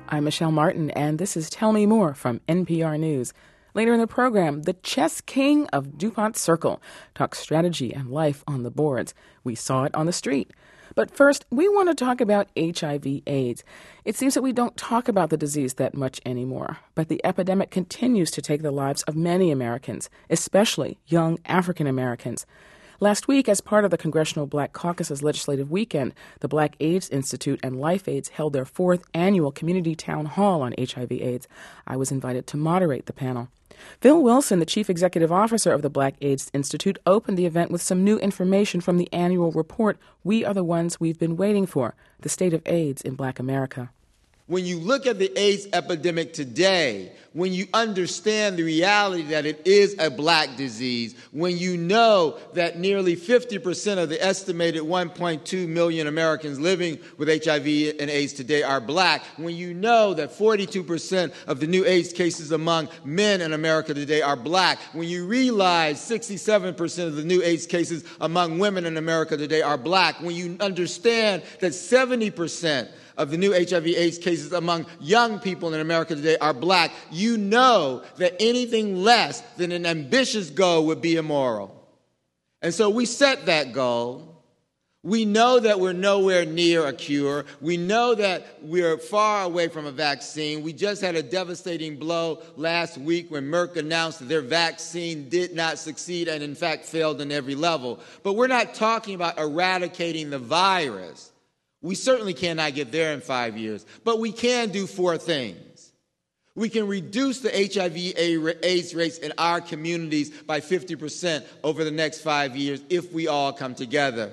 I'm Michelle Martin, and this is Tell Me More from NPR News. Later in the program, the chess king of DuPont Circle talks strategy and life on the boards. We saw it on the street. But first, we want to talk about HIV/AIDS. It seems that we don't talk about the disease that much anymore, but the epidemic continues to take the lives of many Americans, especially young African Americans. Last week, as part of the Congressional Black Caucus's Legislative Weekend, the Black AIDS Institute and LifeAIDS held their 4th annual community town hall on HIV/AIDS. I was invited to moderate the panel. Phil Wilson, the chief executive officer of the Black AIDS Institute, opened the event with some new information from the annual report, We Are the Ones We've Been Waiting For, the state of AIDS in Black America. When you look at the AIDS epidemic today, when you understand the reality that it is a black disease, when you know that nearly 50% of the estimated 1.2 million Americans living with HIV and AIDS today are black, when you know that 42% of the new AIDS cases among men in America today are black, when you realize 67% of the new AIDS cases among women in America today are black, when you understand that 70% of the new HIV/AIDS cases among young people in America today are black, you know that anything less than an ambitious goal would be immoral. And so we set that goal. We know that we're nowhere near a cure. We know that we're far away from a vaccine. We just had a devastating blow last week when Merck announced that their vaccine did not succeed and, in fact, failed on every level. But we're not talking about eradicating the virus. We certainly cannot get there in 5 years, but we can do 4 things. We can reduce the HIV/AIDS rates in our communities by 50% over the next 5 years if we all come together.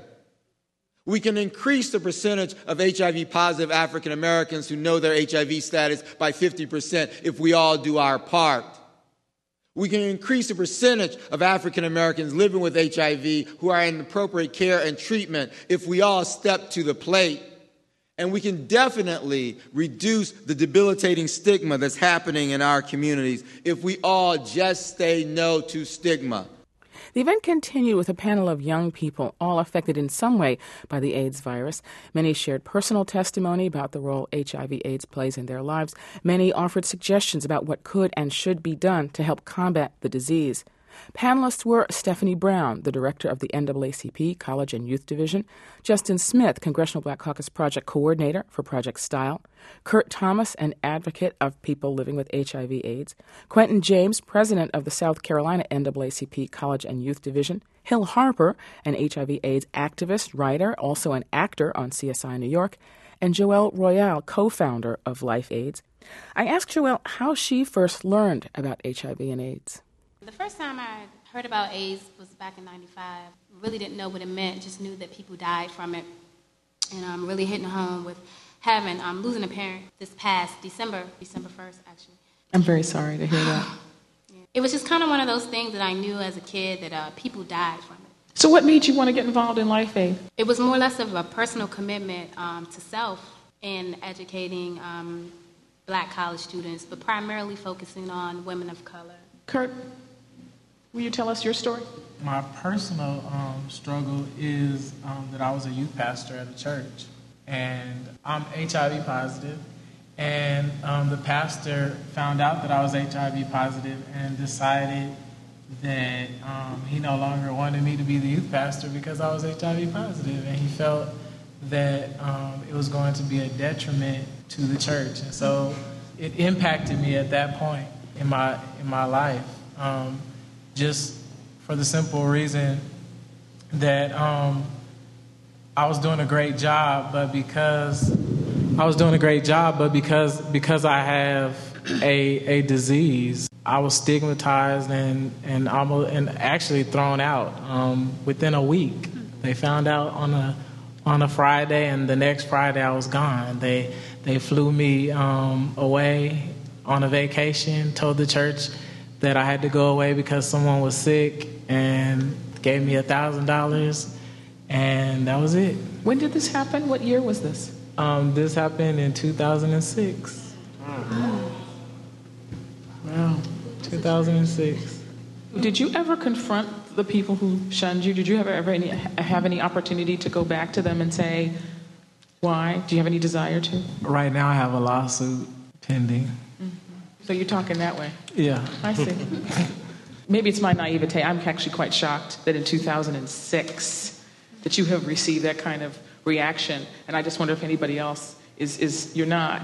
We can increase the percentage of HIV-positive African Americans who know their HIV status by 50% if we all do our part. We can increase the percentage of African Americans living with HIV who are in appropriate care and treatment if we all step to the plate. And we can definitely reduce the debilitating stigma that's happening in our communities if we all just say no to stigma. The event continued with a panel of young people, all affected in some way by the AIDS virus. Many shared personal testimony about the role HIV/AIDS plays in their lives. Many offered suggestions about what could and should be done to help combat the disease. Panelists were Stephanie Brown, the director of the NAACP College and Youth Division, Justin Smith, Congressional Black Caucus Project Coordinator for Project Style, Kurt Thomas, an advocate of people living with HIV/AIDS, Quentin James, president of the South Carolina NAACP College and Youth Division, Hill Harper, an HIV/AIDS activist, writer, also an actor on CSI New York, and Joelle Royale, co-founder of LifeAIDS. I asked Joelle how she first learned about HIV and AIDS. The first time I heard about AIDS was back in '95. Really didn't know what it meant, just knew that people died from it. And really hitting home with losing a parent this past December 1st, actually. I'm very sorry to hear that. Yeah. It was just kind of one of those things that I knew as a kid that people died from it. So what made you want to get involved in LifeAid? It was more or less of a personal commitment to self in educating black college students, but primarily focusing on women of color. Kurt, will you tell us your story? My personal struggle is that I was a youth pastor at a church, and I'm HIV positive, and the pastor found out that I was HIV positive and decided that he no longer wanted me to be the youth pastor because I was HIV positive, and he felt that it was going to be a detriment to the church, and so it impacted me at that point in my life. Just for the simple reason that I was doing a great job, but because I have a disease, I was stigmatized and actually thrown out within a week. They found out on a Friday, and the next Friday I was gone. They flew me away on a vacation, told the church that I had to go away because someone was sick, and gave me $1,000, and that was it. When did this happen? What year was this? This happened in 2006. Wow, 2006. Did you ever confront the people who shunned you? Did you ever have any opportunity to go back to them and say, why? Do you have any desire to? Right now I have a lawsuit Pending. So you're talking that way. Yeah. I see. Maybe it's my naivete. I'm actually quite shocked that in 2006 that you have received that kind of reaction. And I just wonder if anybody else is you're not.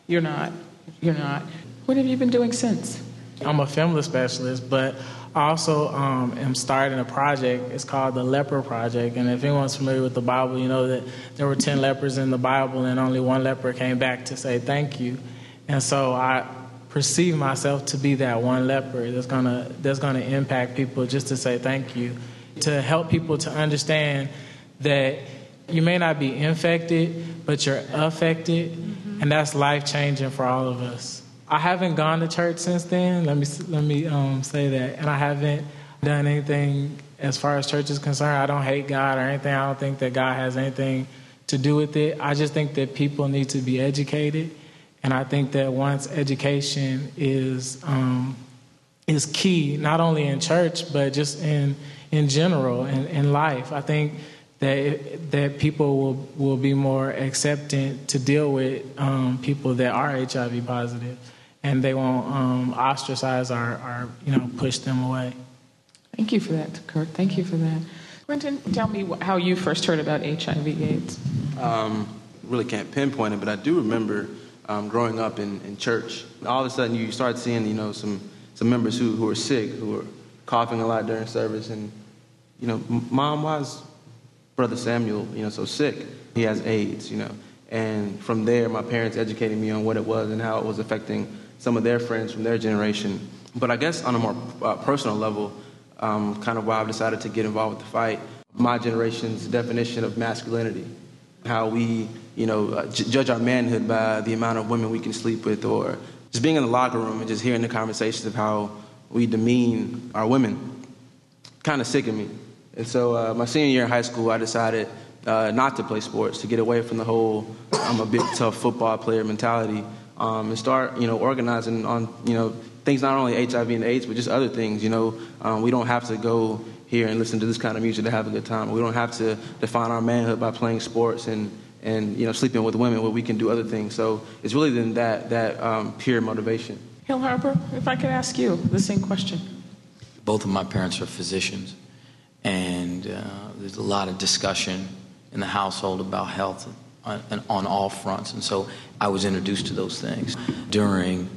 What have you been doing since? I'm a family specialist, but I also am starting a project. It's called the Leper Project. And if anyone's familiar with the Bible, you know that there were 10 lepers in the Bible and only one leper came back to say thank you. And so I perceive myself to be that one leper that's gonna impact people just to say thank you, to help people to understand that you may not be infected, but you're affected, and that's life-changing for all of us. I haven't gone to church since then. Let me say that, and I haven't done anything as far as church is concerned. I don't hate God or anything. I don't think that God has anything to do with it. I just think that people need to be educated, and I think that once education is key, not only in church but just in general in life. I think that people will be more accepting to deal with people that are HIV positive, and they won't ostracize or push them away. Thank you for that, Kurt. Thank you for that. Quentin, tell me how you first heard about HIV/AIDS. Really can't pinpoint it, but I do remember growing up in church. All of a sudden, you start seeing some members who are sick, who are coughing a lot during service, and Mom, why is Brother Samuel so sick? He has AIDS, And from there, my parents educated me on what it was and how it was affecting some of their friends from their generation. But I guess on a more personal level, kind of why I've decided to get involved with the fight, my generation's definition of masculinity, how we, judge our manhood by the amount of women we can sleep with, or just being in the locker room and just hearing the conversations of how we demean our women, kind of sickened me. And so my senior year in high school, I decided not to play sports, to get away from the whole I'm a big, tough football player mentality, and start, organizing on, things not only HIV and AIDS, but just other things. We don't have to go here and listen to this kind of music to have a good time. We don't have to define our manhood by playing sports and sleeping with women, where we can do other things. So it's really than that pure motivation. Hill Harper, if I could ask you the same question. Both of my parents are physicians, and there's a lot of discussion in the household about health on all fronts, and so I was introduced to those things. During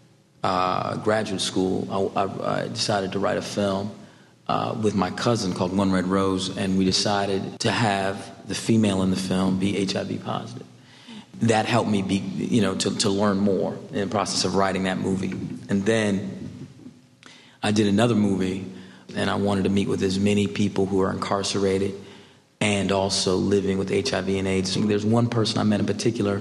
graduate school, I decided to write a film with my cousin called One Red Rose, and we decided to have the female in the film be HIV positive. That helped me to learn more in the process of writing that movie. And then I did another movie, and I wanted to meet with as many people who are incarcerated and also living with HIV and AIDS. There's one person I met in particular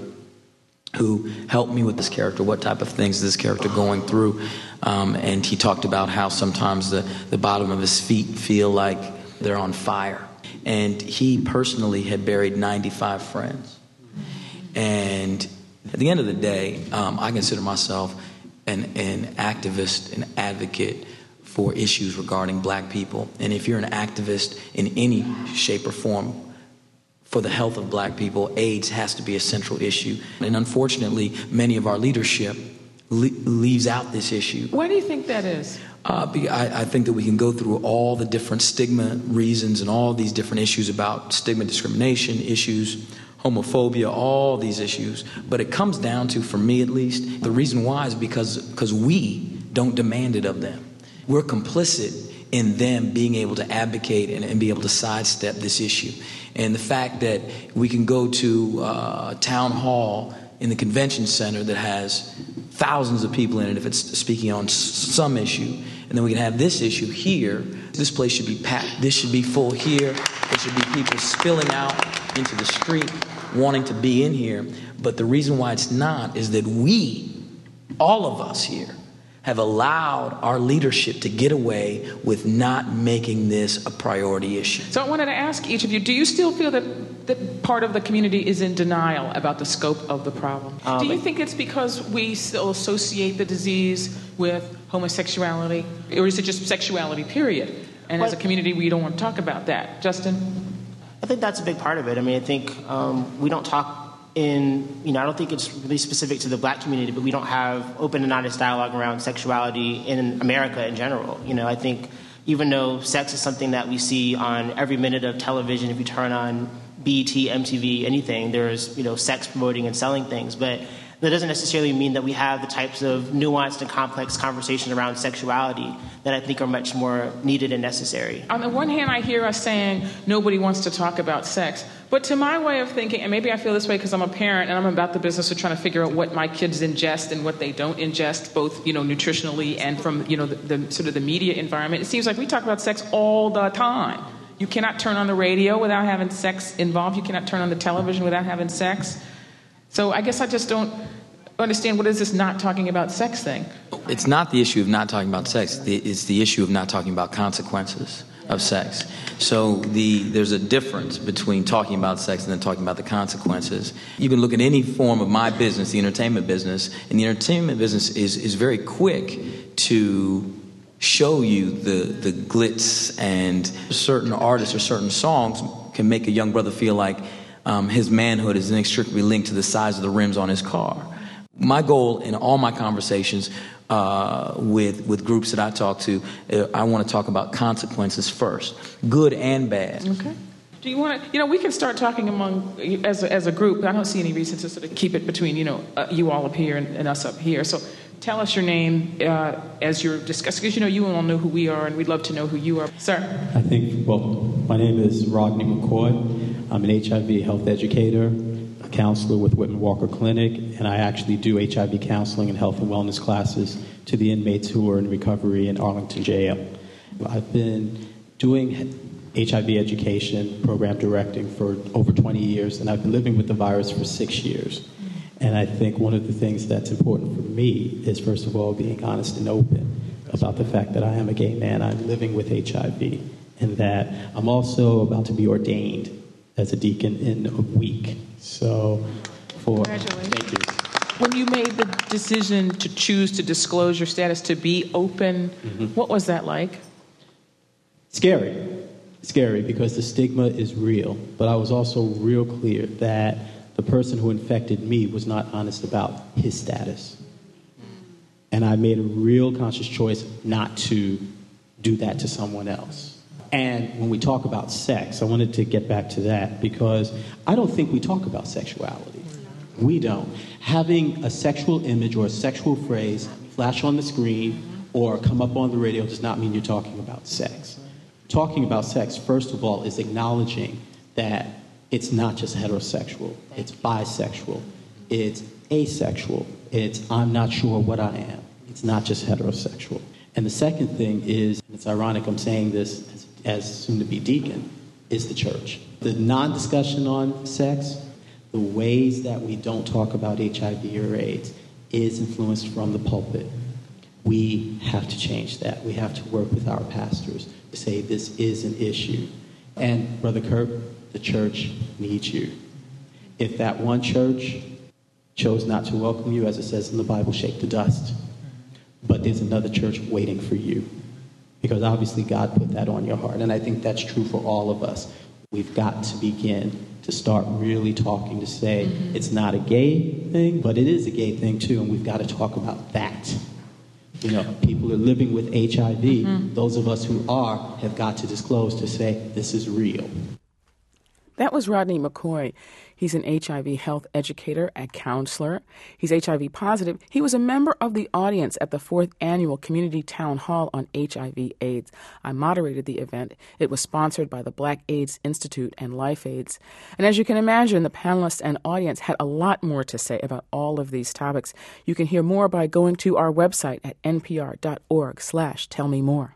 who helped me with this character, what type of things is this character going through. And he talked about how sometimes the bottom of his feet feel like they're on fire. And he personally had buried 95 friends. And at the end of the day, I consider myself an activist, an advocate for issues regarding black people. And if you're an activist in any shape or form for the health of black people, AIDS has to be a central issue. And unfortunately, many of our leadership leaves out this issue. Why do you think that is? I think that we can go through all the different stigma reasons and all these different issues about stigma discrimination issues, homophobia, all these issues. But it comes down to, for me at least, the reason why is because we don't demand it of them. We're complicit in them being able to advocate and be able to sidestep this issue. And the fact that we can go to a town hall in the convention center that has thousands of people in it if it's speaking on some issue, and then we can have this issue here. This place should be packed. This should be full here. There should be people spilling out into the street wanting to be in here. But the reason why it's not is that we, all of us here, have allowed our leadership to get away with not making this a priority issue. So I wanted to ask each of you, do you still feel that part of the community is in denial about the scope of the problem? Do you think it's because we still associate the disease with homosexuality, or is it just sexuality, period? And as a community, we don't want to talk about that. Justin? I think that's a big part of it. I mean, I think we don't talk I don't think it's really specific to the Black community, but we don't have open and honest dialogue around sexuality in America in general. I think even though sex is something that we see on every minute of television, if you turn on BET, MTV, anything, there's, sex promoting and selling things. But that doesn't necessarily mean that we have the types of nuanced and complex conversations around sexuality that I think are much more needed and necessary. On the one hand, I hear us saying nobody wants to talk about sex. But to my way of thinking, and maybe I feel this way because I'm a parent and I'm about the business of trying to figure out what my kids ingest and what they don't ingest, both, nutritionally and from, the sort of the media environment. It seems like we talk about sex all the time. You cannot turn on the radio without having sex involved. You cannot turn on the television without having sex. So I guess I just don't understand, what is this not talking about sex thing? It's not the issue of not talking about sex. It's the issue of not talking about consequences of sex. So there's a difference between talking about sex and then talking about the consequences. You can look at any form of my business, the entertainment business, and the entertainment business is very quick to show you the glitz, and certain artists or certain songs can make a young brother feel like his manhood is inextricably linked to the size of the rims on his car. My goal in all my conversations with groups that I talk to, I want to talk about consequences first, good and bad. Okay. Do you want to, we can start talking among, as a group. I don't see any reason to sort of keep it between, you all up here and us up here. So tell us your name as you're discussing, because, you all know who we are, and we'd love to know who you are. Sir? My name is Rodney McCoy. I'm an HIV health educator, a counselor with Whitman Walker Clinic, and I actually do HIV counseling and health and wellness classes to the inmates who are in recovery in Arlington Jail. I've been doing HIV education, program directing for over 20 years, and I've been living with the virus for 6 years. And I think one of the things that's important for me is, first of all, being honest and open about the fact that I am a gay man. I'm living with HIV, and that I'm also about to be ordained as a deacon in a week. Congratulations. Thank you. When you made the decision to choose to disclose your status, to be open, what was that like? Scary, because the stigma is real. But I was also real clear that the person who infected me was not honest about his status. And I made a real conscious choice not to do that to someone else. And when we talk about sex, I wanted to get back to that, because I don't think we talk about sexuality. We don't. Having a sexual image or a sexual phrase flash on the screen or come up on the radio does not mean you're talking about sex. Talking about sex, first of all, is acknowledging that it's not just heterosexual. It's bisexual. It's asexual. It's I'm not sure what I am. It's not just heterosexual. And the second thing is, and it's ironic I'm saying this as soon-to-be deacon, is the church. The non-discussion on sex, the ways that we don't talk about HIV or AIDS, is influenced from the pulpit. We have to change that. We have to work with our pastors to say this is an issue. And Brother Kirk, the church needs you. If that one church chose not to welcome you, as it says in the Bible, shake the dust. But there's another church waiting for you, because obviously God put that on your heart. And I think that's true for all of us. We've got to begin to start really talking to say it's not a gay thing, but it is a gay thing too, and we've got to talk about that. People are living with HIV. Those of us who are have got to disclose to say this is real. That was Rodney McCoy. He's an HIV health educator and counselor. He's HIV positive. He was a member of the audience at the 4th Annual Community Town Hall on HIV/AIDS. I moderated the event. It was sponsored by the Black AIDS Institute and LifeAIDS. And as you can imagine, the panelists and audience had a lot more to say about all of these topics. You can hear more by going to our website at npr.org/tellmemore.